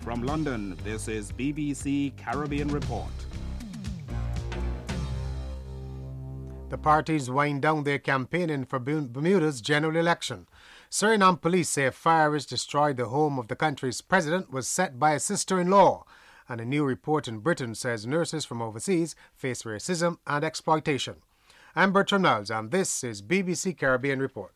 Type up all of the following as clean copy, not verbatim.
From London, this is BBC Caribbean Report. The parties wind down their campaigning for Bermuda's general election. Suriname police say a fire which destroyed the home of the country's president was set by a sister-in-law. And a new report in Britain says nurses from overseas face racism and exploitation. I'm Bertram Niles, and this is BBC Caribbean Report.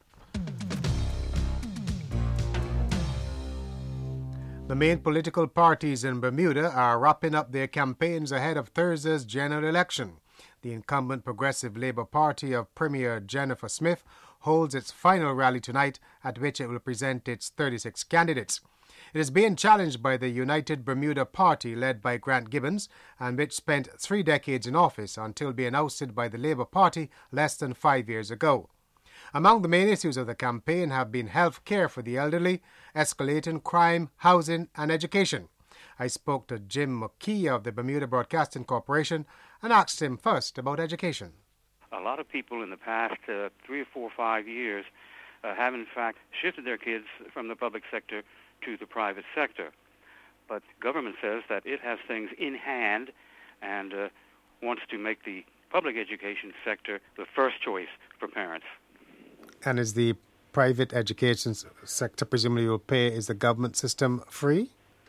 The main political parties in Bermuda are wrapping up their campaigns ahead of Thursday's general election. The incumbent Progressive Labour Party of Premier Jennifer Smith holds its final rally tonight, at which it will present its 36 candidates. It is being challenged by the United Bermuda Party led by Grant Gibbons, and which spent 3 decades in office until being ousted by the Labour Party less than 5 years ago. Among the main issues of the campaign have been health care for the elderly, escalating crime, housing and education. I spoke to Jim McKee of the Bermuda Broadcasting Corporation and asked him first about education. A lot of people in the past 3 or 4 or 5 years have in fact shifted their kids from the public sector to the private sector. But government says that it has things in hand and wants to make the public education sector the first choice for parents. And is the private education sector, presumably will pay, is the government system free?